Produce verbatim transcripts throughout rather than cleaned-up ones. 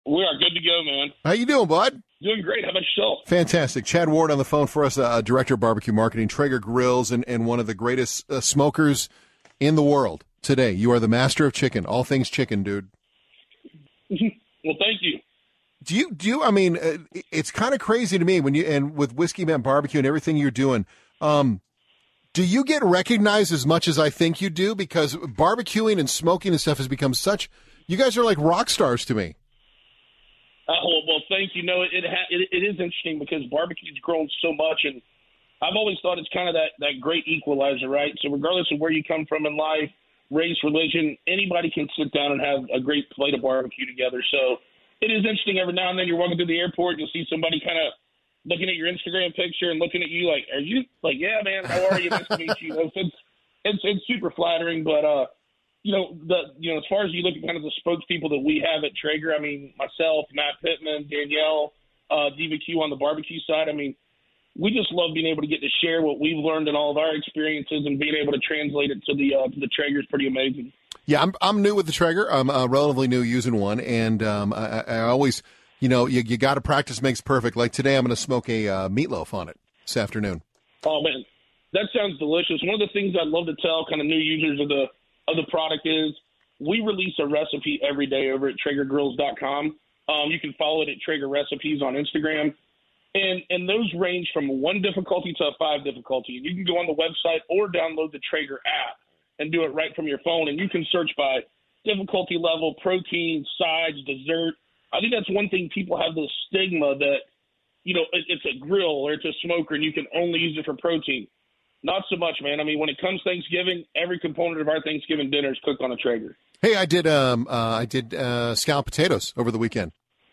We are good to go, man. How you doing, bud? Doing great. How about yourself? Fantastic. Chad Ward on the phone for us, uh, Director of Barbecue Marketing, Traeger Grills, and, and one of the greatest uh, smokers in the world today. You are the master of chicken, all things chicken, dude. Well, thank you. Do you, do you, I mean, uh, it's kind of crazy to me when you, and with Whiskey Man Barbecue and everything you're doing, um, do you get recognized as much as I think you do? Because barbecuing and smoking and stuff has become such, you guys are like rock stars to me. Uh, well, well, thank you. No, it, it, ha- it it is interesting because barbecue's grown so much, and I've always thought it's kind of that, that great equalizer, right? So regardless of where you come from in life, race, religion, anybody can sit down and have a great plate of barbecue together. So it is interesting every now and then you're walking through the airport and you'll see somebody kind of looking at your Instagram picture and looking at you like, are you like, yeah, man, how are you? Nice to meet you. It's, it's, it's, it's super flattering, but, uh, you know, the you know, as far as you look at kind of the spokespeople that we have at Traeger, I mean, myself, Matt Pittman, Danielle, uh, Diva Q on the barbecue side, I mean, we just love being able to get to share what we've learned in all of our experiences and being able to translate it to the uh, to the Traeger is pretty amazing. Yeah, I'm I'm new with the Traeger. I'm uh, relatively new using one, and um, I, I always, you know, you, you got to practice makes perfect. Like today, I'm going to smoke a uh, meatloaf on it this afternoon. Oh man, that sounds delicious. One of the things I'd love to tell kind of new users of the of the product is we release a recipe every day over at Traeger Grills dot com. Um, you can follow it at Traeger Recipes on Instagram. And and those range from one difficulty to a five difficulty. You can go on the website or download the Traeger app and do it right from your phone. And you can search by difficulty level, protein, sides, dessert. I think that's one thing people have this stigma that, you know, it, it's a grill or it's a smoker and you can only use it for protein. Not so much, man. I mean, when it comes Thanksgiving, every component of our Thanksgiving dinner is cooked on a Traeger. Hey, I did um uh, I did uh, scalloped potatoes over the weekend.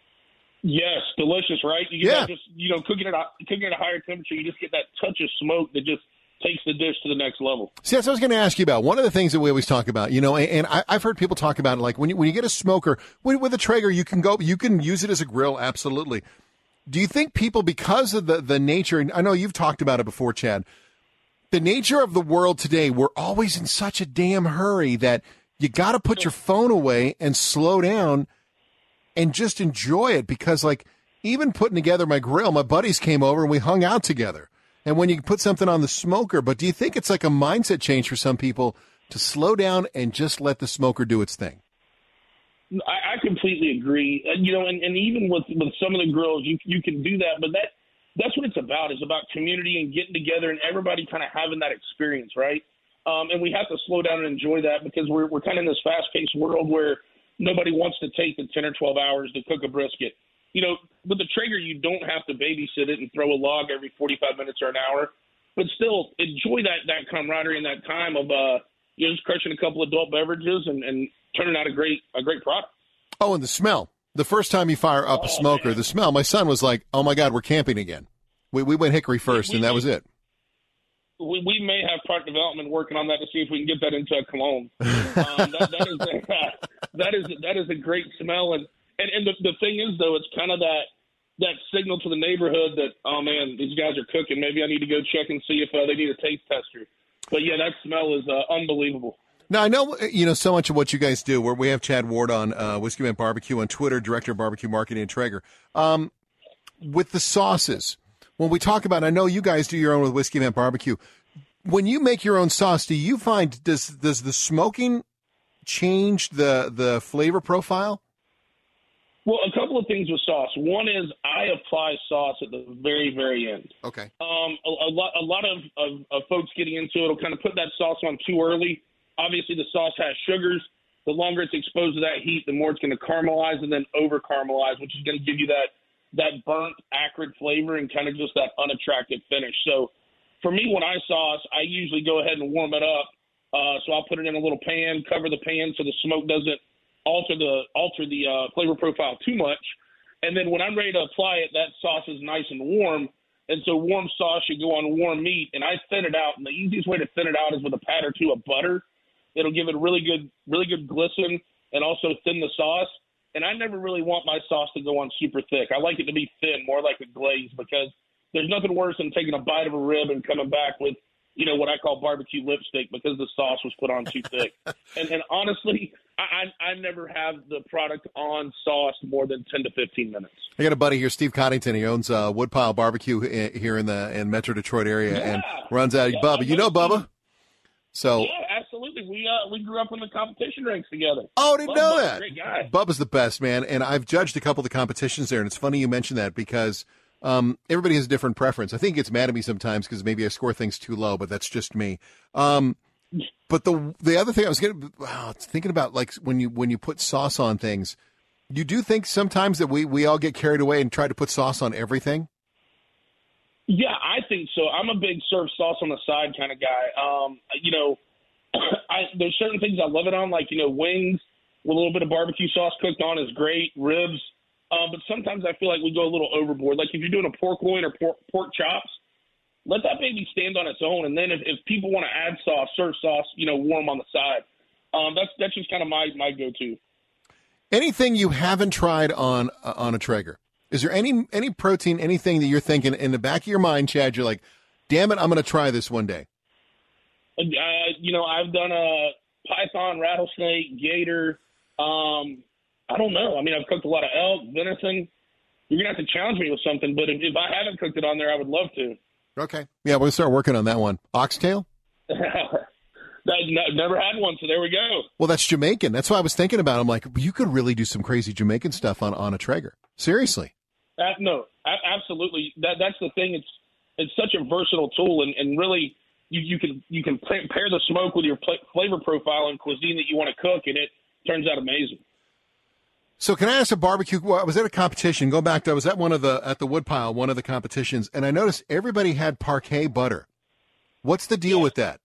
Yes, delicious, right? You get Yeah. that just, you know, cooking at a, cooking at a higher temperature, you just get that touch of smoke that just takes the dish to the next level. See, that's what I was going to ask you about. One of the things that we always talk about, you know, and, and I, I've heard people talk about it, like when you when you get a smoker with, with a Traeger, you can go, you can use it as a grill, absolutely. Do you think people, because of the the nature, and I know you've talked about it before, Chad, the nature of the world today, we're always in such a damn hurry that you got to put your phone away and slow down and just enjoy it, because like even putting together my grill, my buddies came over and we hung out together. And when you put something on the smoker, but do you think it's like a mindset change for some people to slow down and just let the smoker do its thing? I, I completely agree. And, you know, and, and even with, with some of the grills, you you can do that, but that that's what it's about. It's about community and getting together and everybody kind of having that experience, right? Um, and we have to slow down and enjoy that because we're we're kind of in this fast-paced world where nobody wants to take the ten or twelve hours to cook a brisket. You know, with the Traeger, you don't have to babysit it and throw a log every forty-five minutes or an hour, but still enjoy that, that camaraderie and that time of, uh, you know, just crushing a couple of adult beverages and, and turning out a great, a great product. Oh, and the smell. The first time you fire up oh, a smoker, man. the smell, my son was like, oh my God, we're camping again. We, we went hickory first we, and that was it. We, we may have product development working on that to see if we can get that into a cologne. um, that, that is a, that is that is a great smell, and and, and the, the thing is though, it's kind of that that signal to the neighborhood that, oh man, these guys are cooking. Maybe I need to go check and see if uh, they need a taste tester. But yeah, that smell is uh, unbelievable. Now, I know, you know, so much of what you guys do, where we have Chad Ward on uh, Whiskey Man Barbecue on Twitter, Director of Barbecue Marketing at Traeger. Um, with the sauces, when we talk about, I know you guys do your own with Whiskey Man Barbecue. When you make your own sauce, do you find, does does the smoking change the, the flavor profile? Well, a couple of things with sauce. One is I apply sauce at the very, very end. Okay. Um, a, a lot, a lot of, of, of folks getting into it will kind of put that sauce on too early. Obviously, the sauce has sugars. The longer it's exposed to that heat, the more it's going to caramelize and then over caramelize, which is going to give you that that burnt, acrid flavor and kind of just that unattractive finish. So, for me, when I sauce, I usually go ahead and warm it up. Uh, so I'll put it in a little pan, cover the pan so the smoke doesn't alter the alter the uh, flavor profile too much. And then when I'm ready to apply it, that sauce is nice and warm. And so warm sauce should go on warm meat. And I thin it out. And the easiest way to thin it out is with a pat or two of butter. It'll give it a really good, really good glisten and also thin the sauce. And I never really want my sauce to go on super thick. I like it to be thin, more like a glaze, because there's nothing worse than taking a bite of a rib and coming back with you know, what I call barbecue lipstick because the sauce was put on too thick. and, and honestly, I, I, I never have the product on sauce more than ten to fifteen minutes. I got a buddy here, Steve Coddington. He owns uh, Woodpile Barbecue here in the in Metro Detroit area yeah. and runs out. Yeah, Bubba, you know Bubba? So yeah, absolutely. We uh, we grew up in the competition ranks together. Oh, I didn't Love know Bubba, that. Great guy. Bubba's the best, man. And I've judged a couple of the competitions there, and it's funny you mention that because um, everybody has a different preference. I think he gets mad at me sometimes because maybe I score things too low, but that's just me. Um, but the the other thing I was getting, wow, thinking about, like when you when you put sauce on things, you do think sometimes that we, we all get carried away and try to put sauce on everything? Yeah, I think so. I'm a big serve sauce on the side kind of guy. Um, you know, I, there's certain things I love it on, like, you know, wings with a little bit of barbecue sauce cooked on is great, ribs. Um, but sometimes I feel like we go a little overboard. Like if you're doing a pork loin or pork, pork chops, let that baby stand on its own. And then if, if people want to add sauce, serve sauce, you know, warm on the side. Um, that's that's just kind of my, my go-to. Anything you haven't tried on uh, on a Traeger? Is there any any protein, anything that you're thinking in the back of your mind, Chad, you're like, damn it, I'm going to try this one day? Uh, you know, I've done a python, rattlesnake, gator. Um, I don't know. I mean, I've cooked a lot of elk, venison. You're going to have to challenge me with something, but if, if I haven't cooked it on there, I would love to. Okay. Yeah, we'll start working on that one. Oxtail? I've never had one, so there we go. Well, that's Jamaican. That's what I was thinking about. I'm like, you could really do some crazy Jamaican stuff on, on a Traeger. Seriously. Uh, no, absolutely. That That's the thing. It's it's such a versatile tool, and, and really you, you can you can pair the smoke with your pl- flavor profile and cuisine that you want to cook, and it turns out amazing. So can I ask a barbecue? Well, I was at a competition. Go back to I was at one of the at the Woodpile, one of the competitions, and I noticed everybody had Parkay butter. What's the deal yeah. with that?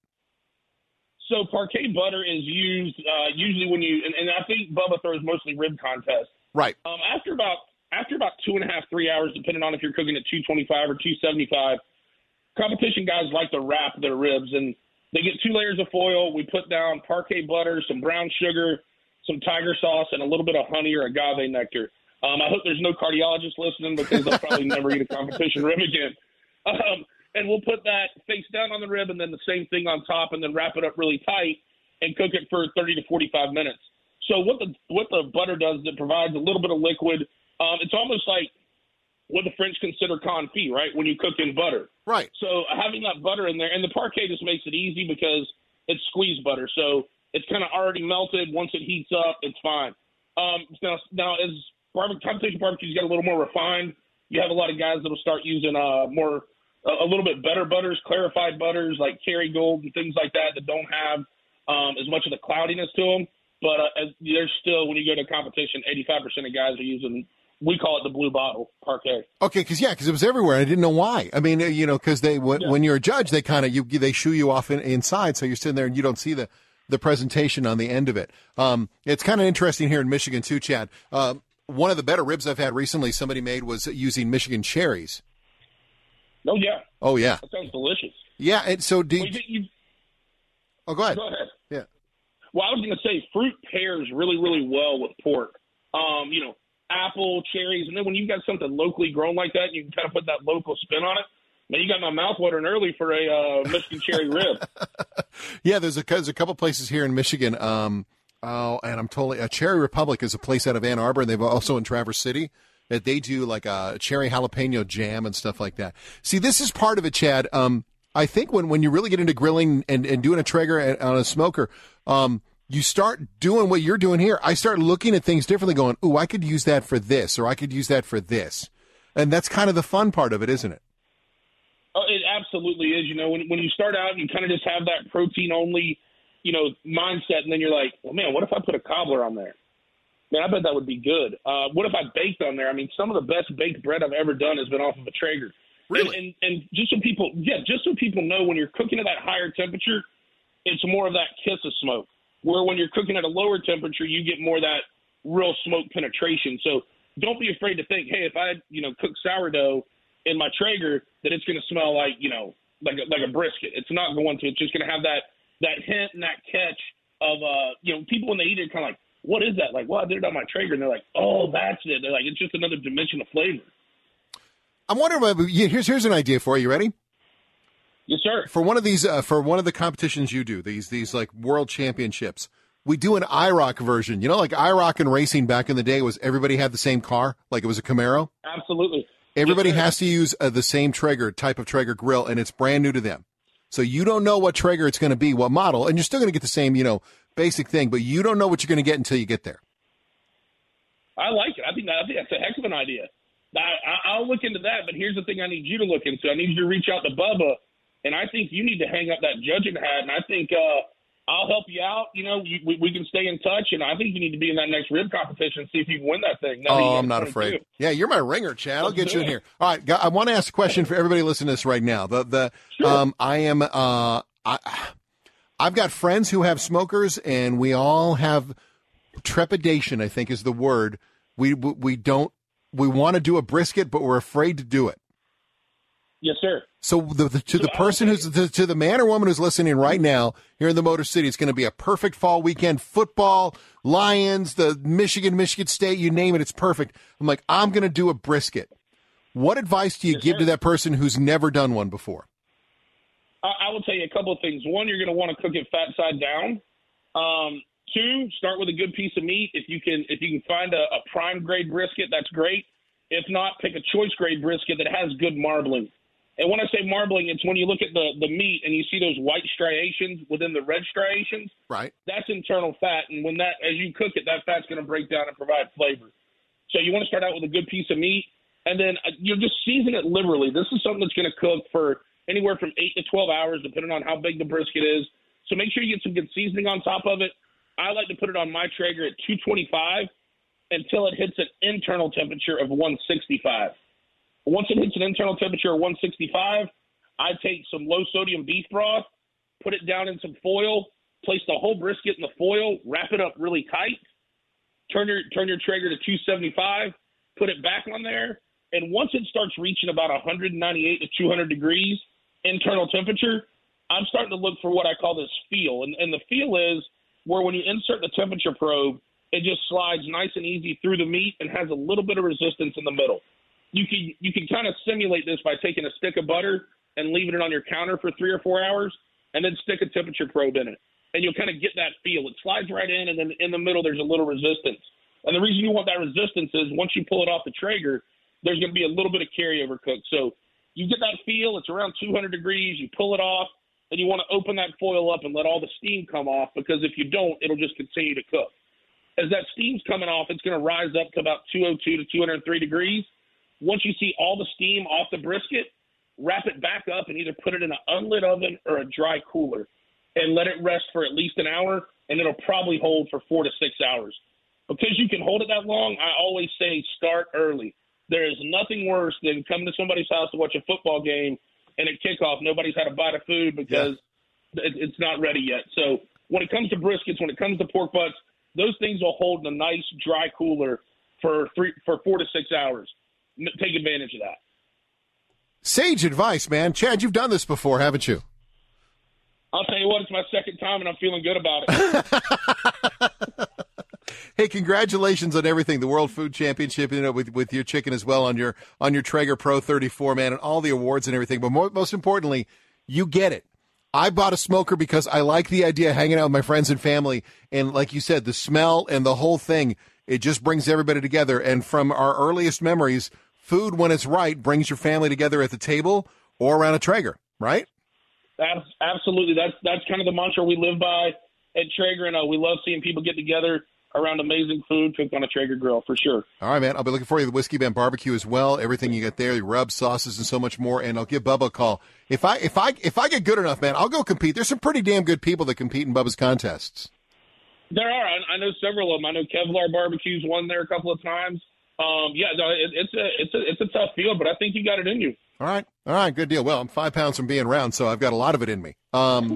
So Parkay butter is used uh, usually when you, and, and I think Bubba throws mostly rib contests. Right. Um, after about after about two and a half, three hours, depending on if you're cooking at two twenty-five or two seventy-five, competition guys like to wrap their ribs, and they get two layers of foil. We put down Parkay butter, some brown sugar, some tiger sauce, and a little bit of honey or agave nectar. Um, I hope there's no cardiologists listening because they'll probably never eat a competition rib again. Um, and we'll put that face down on the rib and then the same thing on top and then wrap it up really tight and cook it for thirty to forty-five minutes. So what the what the butter does is it provides a little bit of liquid. Um, it's almost like what the French consider confit, right, when you cook in butter. Right. So having that butter in there, and the Parkay just makes it easy because it's squeezed butter. So it's kind of already melted. Once it heats up, it's fine. Um, now, now as barbecue, competition barbecues get a little more refined, you have a lot of guys that will start using uh, more – a little bit better butters, clarified butters like Kerrygold and things like that that don't have um, as much of the cloudiness to them. But uh, as, there's still, when you go to competition, eighty-five percent of guys are using, we call it the blue bottle, Parkay. Okay, because, yeah, because it was everywhere. I didn't know why. I mean, you know, because they when, yeah. when you're a judge, they kind of, you they shoo you off in, inside, so you're sitting there and you don't see the, the presentation on the end of it. Um, it's kind of interesting here in Michigan, too, Chad. Um, one of the better ribs I've had recently somebody made was using Michigan cherries. Oh, yeah. Oh, yeah. That sounds delicious. Yeah, and so did well, you, Oh, go ahead. Go ahead. Yeah. Well, I was going to say fruit pairs really, really well with pork. Um, you know, apple, cherries, and then when you've got something locally grown like that, you can kind of put that local spin on it. Man, you got my mouth watering early for a uh, Michigan cherry rib. Yeah, there's a, there's a couple places here in Michigan. Um, oh, and I'm totally – uh, Cherry Republic is a place out of Ann Arbor, and they've also in Traverse City. That they do like a cherry jalapeno jam and stuff like that. See, this is part of it, Chad. Um, I think when, when you really get into grilling and, and doing a Traeger on a smoker, um, you start doing what you're doing here. I start looking at things differently going, ooh, I could use that for this, or I could use that for this. And that's kind of the fun part of it, isn't it? Oh, it absolutely is. You know, when when you start out, you kind of just have that protein-only, you know, mindset, and then you're like, well, man, what if I put a cobbler on there? Man, I bet that would be good. Uh, what if I baked on there? I mean, some of the best baked bread I've ever done has been off of a Traeger. Really? And, and, and just so people, yeah, just so people know, when you're cooking at that higher temperature, it's more of that kiss of smoke. Where when you're cooking at a lower temperature, you get more of that real smoke penetration. So don't be afraid to think, hey, if I, you know, cook sourdough in my Traeger, that it's going to smell like, you know, like a, like a brisket. It's not going to. It's just going to have that that hint and that catch of, uh, you know, people when they eat it, kind of like, what is that? Like, well, I did it on my Traeger. And they're like, oh, that's it. They're like, it's just another dimension of flavor. I'm wondering, here's, here's an idea for you. Ready? Yes, sir. For one of these, uh, for one of the competitions you do, these these like world championships, we do an I ROC version. You know, like I ROC and racing back in the day was everybody had the same car, like it was a Camaro. Absolutely. Everybody yes, has to use uh, the same Traeger type of Traeger grill, and it's brand new to them. So you don't know what Traeger it's going to be, what model, and you're still going to get the same, you know, basic thing, but you don't know what you're going to get until you get there. I like it. I think, that, I think that's a heck of an idea. I, I, I'll look into that, but here's the thing I need you to look into. I need you to reach out to Bubba, and I think you need to hang up that judging hat, and I think uh, I'll help you out. You know, we, we can stay in touch, and I think you need to be in that next rib competition and see if you can win that thing. Now oh, I'm not afraid. Too. Yeah, you're my ringer, Chad. I'll get you in here. All right, I want to ask a question for everybody listening to this right now. The the sure. um, I am uh, I I've got friends who have smokers, and we all have trepidation, I think is the word. We we don't we want to do a brisket, but we're afraid to do it. Yes, sir. So the, the, to the person who's to, to the man or woman who's listening right now here in the Motor City, it's going to be a perfect fall weekend. Football, Lions, the Michigan, Michigan State, you name it, it's perfect. I'm like, I'm going to do a brisket. What advice do you yes, give sir. to that person who's never done one before? I, I will tell you a couple of things. One, you're going to want to cook it fat side down. Um, two, start with a good piece of meat. If you can, if you can find a, a prime grade brisket, that's great. If not, pick a choice grade brisket that has good marbling. And when I say marbling, it's when you look at the, the meat and you see those white striations within the red striations. Right. That's internal fat. And when that, as you cook it, that fat's going to break down and provide flavor. So you want to start out with a good piece of meat, and then uh, you just season it liberally. This is something that's going to cook for anywhere from eight to twelve hours, depending on how big the brisket is. So make sure you get some good seasoning on top of it. I like to put it on my Traeger at two twenty-five until it hits an internal temperature of one sixty-five. Once it hits an internal temperature of one sixty-five, I take some low-sodium beef broth, put it down in some foil, place the whole brisket in the foil, wrap it up really tight, turn your turn your Traeger to two seventy-five, put it back on there, and once it starts reaching about one ninety-eight to two hundred degrees internal temperature, I'm starting to look for what I call this feel. And, and the feel is where when you insert the temperature probe, it just slides nice and easy through the meat and has a little bit of resistance in the middle. You can you can kind of simulate this by taking a stick of butter and leaving it on your counter for three or four hours, and then stick a temperature probe in it, and you'll kind of get that feel. It slides right in, and then in the middle there's a little resistance. And the reason you want that resistance is once you pull it off the Traeger, there's going to be a little bit of carryover cook. So you get that feel. It's around two hundred degrees. You pull it off, and you want to open that foil up and let all the steam come off, because if you don't, it'll just continue to cook. As that steam's coming off, it's going to rise up to about two oh two to two oh three degrees. Once you see all the steam off the brisket, wrap it back up and either put it in an unlit oven or a dry cooler and let it rest for at least an hour, and it'll probably hold for four to six hours. Because you can hold it that long, I always say start early. There is nothing worse than coming to somebody's house to watch a football game, and at kickoff, nobody's had a bite of food because yeah. it's not ready yet. So when it comes to briskets, when it comes to pork butts, those things will hold in a nice dry cooler for three, for four to six hours. Take advantage of that. Sage advice, man. Chad, you've done this before, haven't you? I'll tell you what, it's my second time, and I'm feeling good about it. Hey, congratulations on everything. The World Food Championship, you know, with, with your chicken as well on your on your Traeger Pro thirty-four, man, and all the awards and everything. But more, most importantly, you get it. I bought a smoker because I like the idea of hanging out with my friends and family. And like you said, the smell and the whole thing, it just brings everybody together. And from our earliest memories, food, when it's right, brings your family together at the table or around a Traeger, right? That's absolutely. That's that's kind of the mantra we live by at Traeger, and uh, we love seeing people get together around amazing food cooked on a Traeger grill, for sure. All right, man. I'll be looking for you at the Whiskey Band Barbecue as well. Everything you got there, your rubs, sauces, and so much more. And I'll give Bubba a call. If I if I if I get good enough, man, I'll go compete. There's some pretty damn good people that compete in Bubba's contests. There are. I, I know several of them. I know Kevlar Barbecue's won there a couple of times. Um, yeah, no, it, it's a it's a it's a tough field, but I think you got it in you. All right, all right, good deal. Well, I'm five pounds from being round, so I've got a lot of it in me. Um,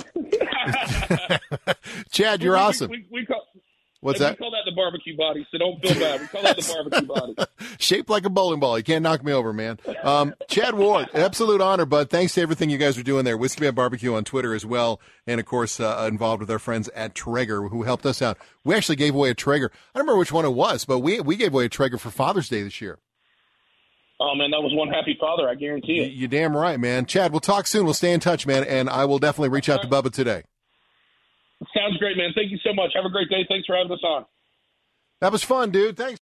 Chad, you're we, awesome. We, we, we call, What's we that? We call that the barbecue body, so don't feel bad. We call that the barbecue body. Shaped like a bowling ball. You can't knock me over, man. Um, Chad Ward, absolute honor, bud. Thanks to everything you guys are doing there. Whiskey Band Barbecue on Twitter as well, and of course uh, involved with our friends at Traeger who helped us out. We actually gave away a Traeger. I don't remember which one it was, but we we gave away a Traeger for Father's Day this year. Oh, man, that was one happy father. I guarantee it. You're damn right, man. Chad, we'll talk soon. We'll stay in touch, man, and I will definitely reach out to Bubba today. Sounds great, man. Thank you so much. Have a great day. Thanks for having us on. That was fun, dude. Thanks.